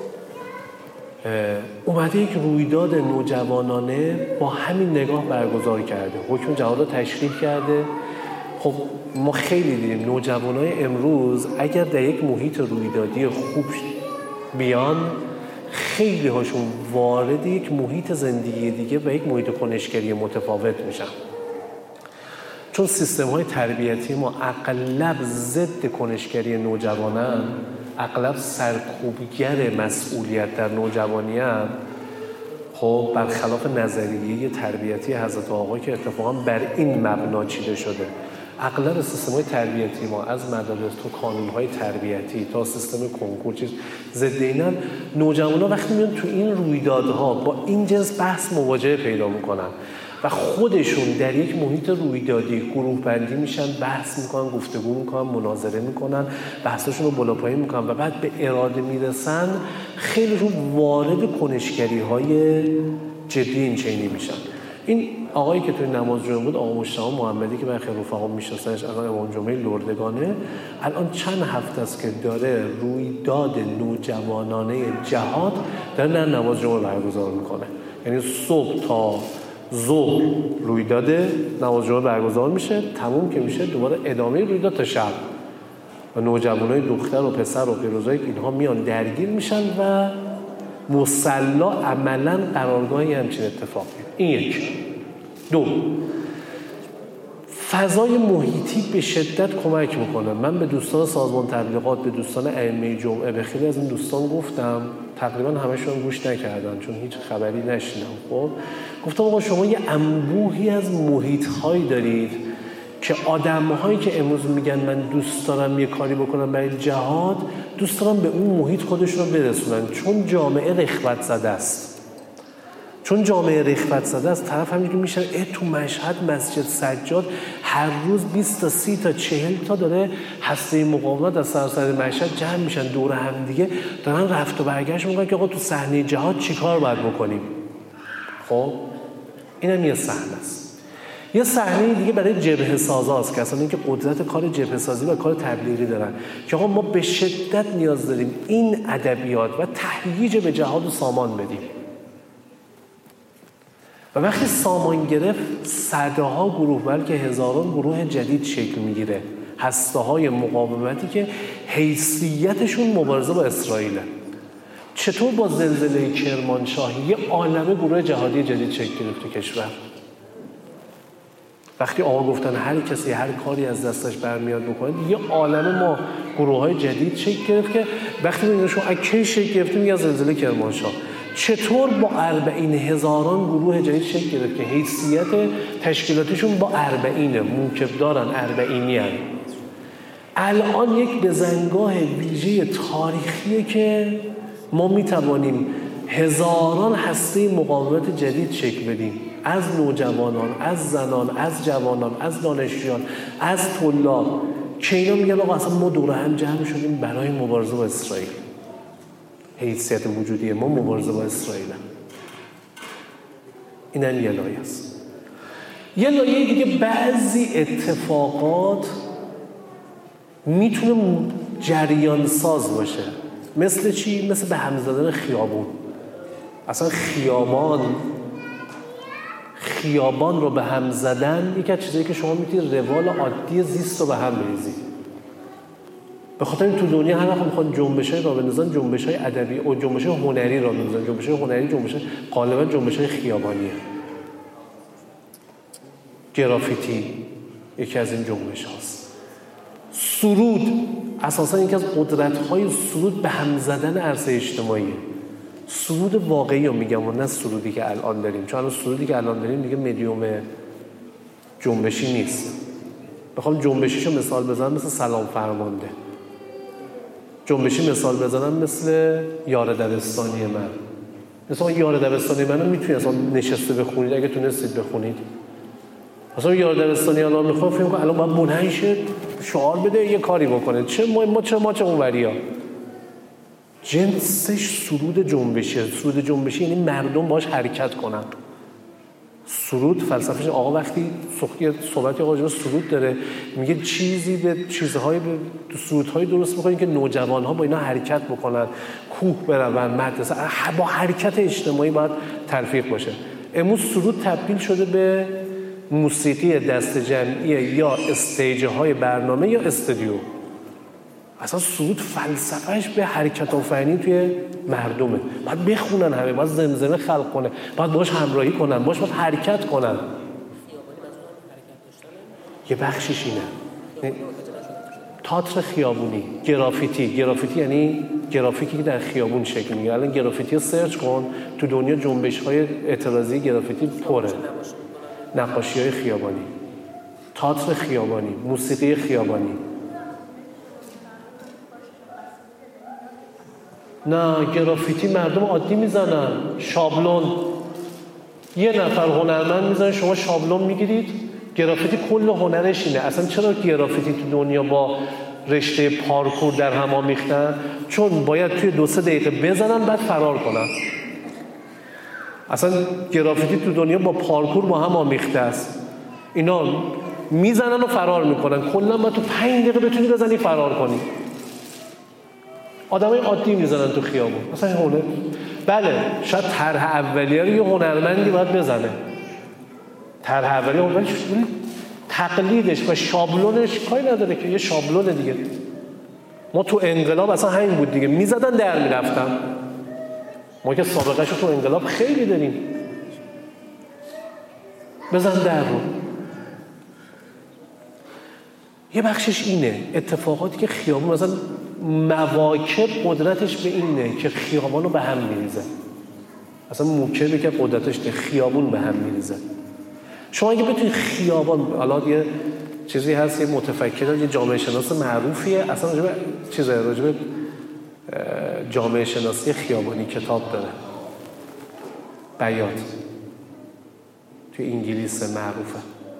اومده یک رویداد نوجوانانه با همین نگاه برگزار کرده، حکم جهاد رو تشریح کرده. خب ما خیلی دیدیم نوجوانای امروز اگر در یک محیط رویدادی خوب بیان، خیلی هاشون وارد یک محیط زندگی دیگه و یک محیط کنشگری متفاوت میشن، چون سیستم های تربیتی ما اغلب ضد کنشگری نوجوانن، اغلب سرکوبگر مسئولیت در نوجوانی‌اند. خب برخلاف نظریه تربیتی حضرت آقا که اتفاقا بر این مبنا چیده شده، اغلب سیستم‌های تربیتی ما از مدارس تا کانون‌های تربیتی تا سیستم کنکور چیز ضد اینن. نوجوانا وقتی میان تو این رویدادها با این جنس بحث مواجهه پیدا میکنن و خودشون در یک محیط رویدادی گروه بندی میشن، بحث میکنن، گفتگو میکنن، مناظره میکنن، بحثشون رو بالا پایین میکنن و بعد به اراده میرسن، خیلیشون وارد کنشگری‌های جدی این چینی میشن. این آقایی که توی نماز جمعه بود، آقا مجتبی محمدی که برخی رفقا میشناسنش، الان امام جمعه لردگانه، الان چند هفته است که داره رویداد نوجوانانه جهاد در نماز جمعه برگزار میکنه. یعنی صبح تا ظهر رویداد نماز جمعه برگزار میشه، تموم که میشه دوباره ادامه رویداد تا شب و نوجوانای دختر و پسر و پیروزای اینها میان درگیر میشن و مصلا عملا قرارگاهی همچین اتفاقی. این یک. دو، فضای محیطی به شدت کمک میکنه. من به دوستان سازمان تبلیغات، به دوستان ائمه جمعه، به خیلی از این دوستان گفتم، تقریبا همشون گوش نکردن چون هیچ خبری نشیدم. خب گفتم آقا شما یه انبوهی از محیط‌هایی دارید که آدم‌هایی که امروز میگن من دوست دارم یه کاری بکنم برای جهاد، دوست دارم به اون محیط خودشون رو برسونن، چون جامعه رخوت زده است. چون جامعه رخوت زده است، طرف همینجوری میشه تو مشهد مسجد سجاد هر روز 20 تا 30 تا 40 تا داره هسته مقاومت از سراسر مشهد جمع میشن دور هم دیگه، دارن رفت و برگشت میکنن که آقا تو صحنه جهاد چیکار باید بکنیم. خب اینم یه صحنه است. یه صحنه دیگه برای جبهه سازاست، کسانی که قدرت کار جبهه سازی و کار تبلیغی دارن، که آقا ما به شدت نیاز داریم این ادبیات و تهییج به جهاد و سامان بدیم. و وقتی سامان گرفت، صدها گروه بلکه هزاران گروه جدید شکل میگیره، هسته‌های مقاومتی که حیثیتشون مبارزه با اسرائیل. چطور با زلزله کرمانشاه یه عالمه گروه جهادی جدید شکل گرفت تو کشور؟ وقتی آقا گفتن هر کسی هر کاری از دستش برمیاد بکنه، یه عالمه ما گروه‌های جدید شکل گرفت که وقتی می‌بینیشون کی شکل گرفت، میگن زلزله کرمانشاه. چطور با 40,000 گروه جدید شکل گرفت که حیثیت تشکیلاتشون با 40 موکب دارن، 40 هن. الان یک بزنگاه ویژه تاریخیه که ما میتوانیم هزاران هسته مقاومت جدید شکل بدیم، از نوجوانان، از زنان، از جوانان، از دانشجویان، از طلاب، که اینا میگن آقا اصلا ما دور هم جمع شدیم برای مبارزه با اسرائیل. حیثیت وجودی ما مبارزه با اسرائیل. این هم یه لایه است. یه لایه دیگه، بعضی اتفاقات میتونه جریان ساز باشه. مثل چی؟ مثل به هم زدن خیابون. اصلا خیابان رو به هم زدن یکی از چیزایی که شما میتونید روال عادی زیست رو به هم بریزید. به خاطر این تو دنیا هر وقت میخوان جنبش‌های راه بندازن، جنبش‌های ادبی و جنبش‌های هنری راه بندازن، جنبش‌های هنری غالبا جنبش‌های خیابانیه. گرافیتی یکی از این جنبش‌هاست. سرود اساسا یکی از قدرت‌های سرود به هم زدن عرصه اجتماعیه. سرود واقعی رو میگم و نه سرودی که الان داریم، چون سرودی که الان داریم دیگه مدیوم جنبشی نیست. بخوام جنبشیشو مثال بزنم مثل سلام فرمانده، جنبشی مثال بزنم مثل یار دبستانی من. مثلا یار دبستانی منو میتونید اصلا نشسته بخونید اگه تونستید بخونید. مثلا یار دبستانی الان میخوام فکر کنم الان باید بلند شه شعار بده یه کاری بکنه، چه ما چه اونوریا. جنسش سرود جنبشی. سرود جنبشی یعنی مردم باش حرکت کنن. سرود فلسفهش آقا وقتی صحبتی آقا راجع سرود داره میگه چیزی به چیزهای به سرودهای درست میکنین که نوجوانها با اینا حرکت بکنن، کوه برون، مدرسه، با حرکت اجتماعی باید تلفیق باشه. امروز سرود تبدیل شده به موسیقی دست جمعی یا استیج‌های برنامه یا استودیو. اصلا سرود فلسفهش به حرکت آفرینی توی مردمه. باید بخونن همه، باید زمزمه خلق کنه، باید باش همراهی کنن، باید حرکت کنن. یه بخشش اینه. تئاتر خیابونی، گرافیتی یعنی گرافیکی که در خیابون شکل میگیره. الان گرافیتی رو سرچ کن، تو دنیا جنبش‌های اعتراضی گرافیتی پره. نقاشی‌های خیابانی، تئاتر خیابانی، موسیقی خیابانی. نه گرافیتی مردم عادی میزنن، شابلون. یه نفر هنرمند میزنه شما شابلون میگیرید. گرافیتی کل هنرش اینه. اصلا چرا گرافیتی تو دنیا با رشته پارکور در هم آمیختن؟ چون باید توی 2-3 دقیقه بزنن بعد فرار کنن. اصلا گرافیتی تو دنیا با پارکور با هم آمیخته است. اینا میزنن و فرار میکنن. کلا باید تو 5 دقیقه بتونی بزنی فرار کنی. آدمای عادی میزنن تو خیابون. مثلا هنر. بله شاید طرح اولیه رو یه هنرمندی باید بزنه. طرح اولیه ولی تقلیدش و شابلونش کاری نداره که یه شابلونه دیگه. ما تو انقلاب اصلا همین بود دیگه، میزدن در میرفتن. ما که سابقه شو تو انقلاب خیلی داریم. بزن در رو. یه بخشش اینه، اتفاقاتی که خیابون مثلا مواکب قدرتش به اینه که خیابان رو به هم میریزه. اصلا موکبی که قدرتش ده خیابون به هم میریزه. شما اگه بتونید خیابان، حالا یه چیزی هست، یه متفکر، یه جامعه شناس معروفیه اصلا راجب جامعه شناسی خیابانی کتاب داره، بیات، توی انگلیس معروفه،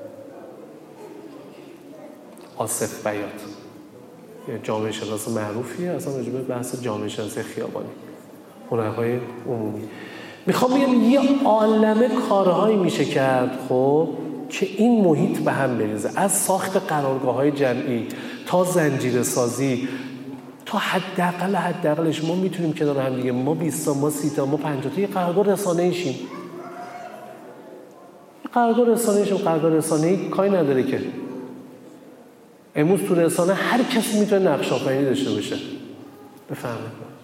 آصف بیات، یه جامعه شناس معروفیه اصلا راجب بحث جامعه شناسی خیابانی، هنرهای عمومی. میخوام بگم یه عالمه کارهایی میشه کرد خب که این محیط به هم بریزه، از ساخت قرارگاه‌های جمعی تا زنجیره سازی تا حداقلش ما میتونیم کنار هم دیگه، ما 20 تا، ما 30 تا، ما 50 تا یه قرارگاه رسانه‌ایشیم. قرارگاه رسانه‌ای کاری نداره که امروز تو رسانه هر کسی میتونه نقش آفرینی داشته باشه. بفرمایید.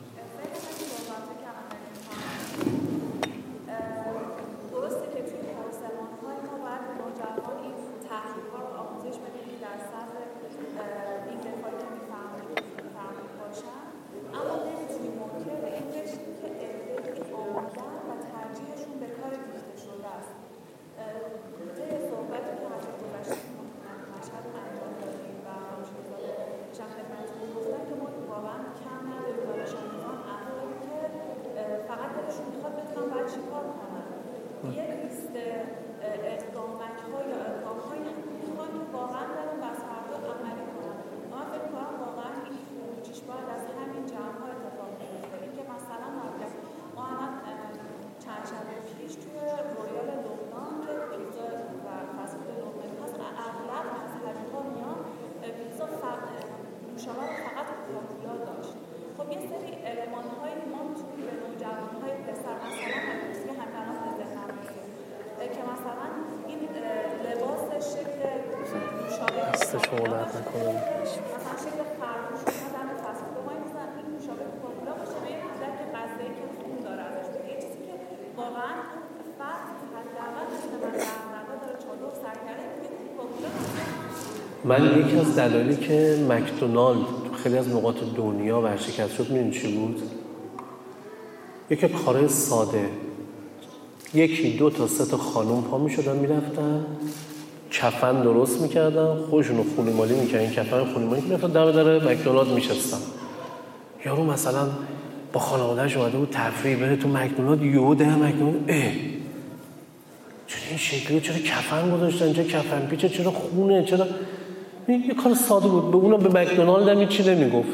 من یکی از دلایلی که مکدونالد تو خیلی از نقاط دنیا ورشکست شد میدونی چی بود؟ یکی کارهای ساده، یکی 2 تا 3 تا خانوم پا میشدن میرفتن کفن درست میکردن، خودشون رو خونیمالی میکردن، کفن خونیمالی میرفتن دم در مکدونالد میشستن. یارو مثلا با خانواده‌اش اومده بود تفریح بره تو مکدونالد، یهو در مکدونالد چرا این شکلیه، چرا کفن گذاشتن، چرا کفن پیچه، چرا خونه، چرا یه کار ساده بود. به اونم به مکدونالد هم هیچی نمیگفت،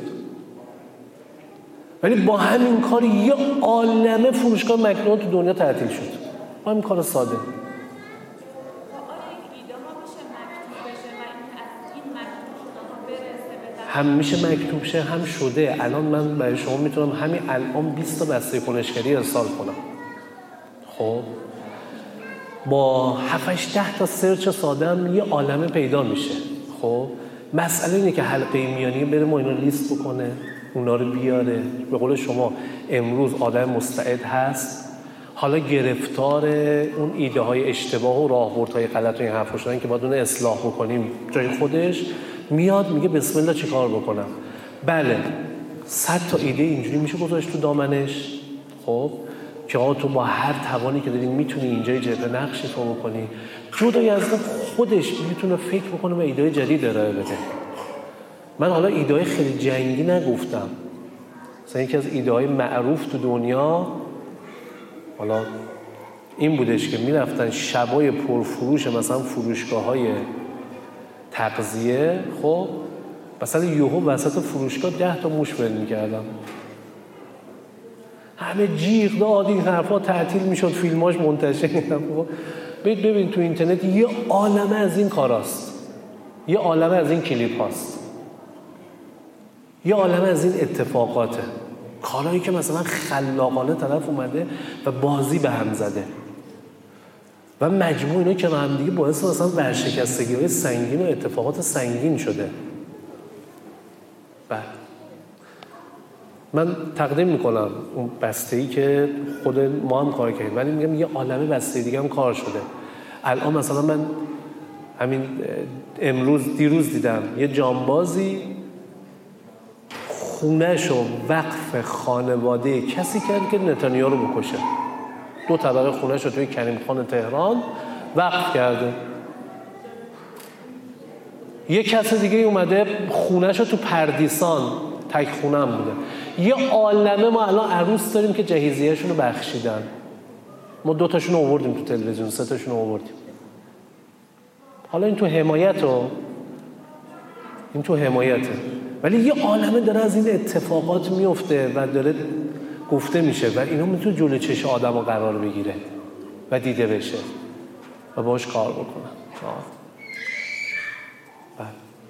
ولی با همین کار یه عالمه فروشگاه مکدونالد تو دنیا تعطیل شد. با همین کار ساده. هم میشه مکتوب شه، هم شده. الان من برای شما میتونم همین الان 20 تا بسته کنشگری ارسال کنم. خب با 7-10 تا سرچ ساده هم یه عالمه پیدا میشه. خب مسئله اینه که حلقه میانی بره ما اینا لیست بکنه، اونا رو بیاره. به قول شما امروز آدم مستعد هست، حالا گرفتار اون ایده های اشتباه و راهبردهای غلط و این حرفا شدن که باید اون اصلاح بکنیم جای خودش، میاد میگه بسم الله چی کار بکنم. بله 100 تا ایده اینجوری میشه گذاشت تو دامنش. خب که آقا تو با هر توانی که داری میتونی اینجای جبهه نقش ایفا بکنی، جدای از خودش میتونه فکر بکنه و ایده جدید ارائه بده. من حالا ایده خیلی جنگی نگفتم، مثلا یکی از ایده های معروف تو دنیا حالا این بودش که میرفتن شبای پرفروش مثلا فروشگاه‌های تغذیه، خب مثلا یهو وسط فروشگاه 10 تا موش ول می‌کردن، همه جیغ داد، این حرفا تعطیل میشد، فیلماش منتشر می‌شد. ببین تو اینترنت یه عالمه از این کاراست، یه عالمه از این کلیپ هاست، یه عالمه از این اتفاقاته، کارهایی که مثلا خلاقانه طرف اومده و بازی به هم زده و مجموع اینا که هم دیگه باعث مثلا ورشکستگی‌های سنگین و اتفاقات سنگین شده. بله من تقدیم میکنم اون بسته‌ای که خود ما هم کار کردیم، ولی میگم یه عالمه بسته دیگه هم کار شده. الان مثلا من همین دیروز دیدم یه جانبازی خونه‌شو وقف خانواده کسی کرد که نتانیاهو رو بکشه. 2 طبقه خونه‌شو توی کریم خان تهران وقف کرده. یه کس دیگه اومده خونه‌شو تو پردیسان تک خونه هم بوده. یه عالمه ما الان عروس داریم که جهیزیه‌شون رو بخشیدن. ما 2 تاشون رو آوردیم تو تلویزیون، 3 تاشون رو آوردیم. حالا این تو حمایته، ولی یه عالمه داره از این اتفاقات میفته و داره گفته میشه و اینا میتونه جلوی چشم آدمو قرار بگیره و دیده بشه و باهاش کار بکنن. بله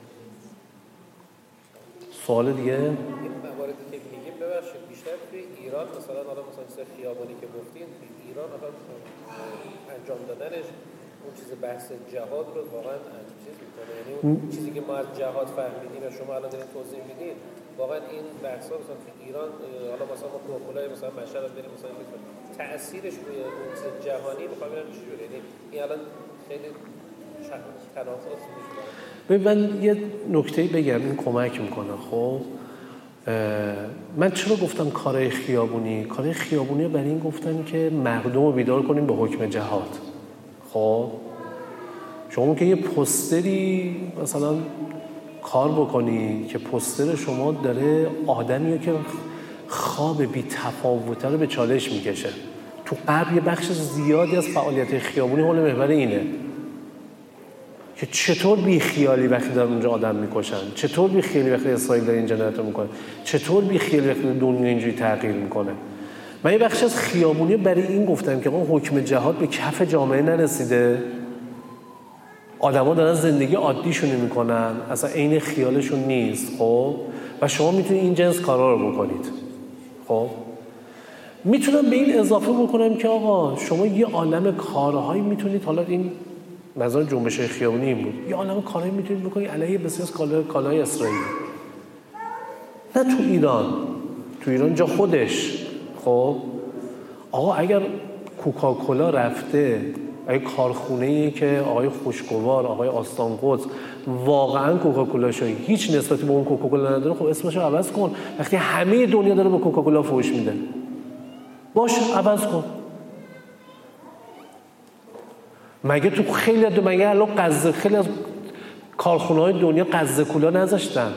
سوال دیگه؟ این مواردی که میگیم ببخشید بیشتر توی ایران مثلا خیابانی که گفتین توی ایران انجام دادنش اون چیز بحث جهاد رو واقعا چیز میکنه، یعنی اون چیزی که ما از جهاد فهمیدیم و شما الان دارین توضیح میدین، واقعا این بحثا مثلا توی ایران حالا مثلا ما کوکولای مثلا مشهد بریم مثلا تأثیرش روی اون چیز جهانی میخوام ببینم چجوریه، یعنی این الان خیلی تناقض میشه. من یه نکته‌ای بگم این کمک میکنه. خب من چرا گفتم کارهای خیابونی برای این گفتم که مردم رو بیدار کنیم به حکم جهاد. خب شما که یه پوستری مثلا کار بکنی که پوستر شما داره آدمیه که خواب بی تفاوته رو به چالش میکشه. تو غرب یه بخش زیادی از فعالیت خیابونی حول محور اینه که چطور بی خیالی وقتی دارن اونجا آدم میکشن، چطور بی خیالی وقتی اسرائیل داره این جنایت رو میکنه، چطور بی خیالی وقتی دنیا اینجوری تغییر میکنه. من یه بخش از خیابونی برای این گفتم که آقا حکم جهاد به کف جامعه نرسیده، آدما دارن زندگی عادیشون میکنن، اصلا عین خیالشون نیست. خب و شما میتونید این جنس کارا رو بکنید. خب میتونم به این اضافه بکنم که آقا شما یه عالم کارهایی میتونید، حالا این نظر جنبش خیابونی این بود، یه عالم کارهایی میتونید بکنید علیه بسیار از کالای اسرائیل. نه تو ایران جا خودش. خب آقا اگر کوکاکولا رفته، اگه کارخونه‌ای که آقای خوشگوار، آقای آستانقدس واقعا کوکاکولا شوی هیچ نسبتی به اون کوکاکولا نداره، خب اسمشو عوض کن. وقتی همه دنیا داره به کوکاکولا فحش میده، باش عوض کن. مگه تو خیلی الان خیلی از کارخونه‌های دنیا قزاق‌کولا نذاشتن؟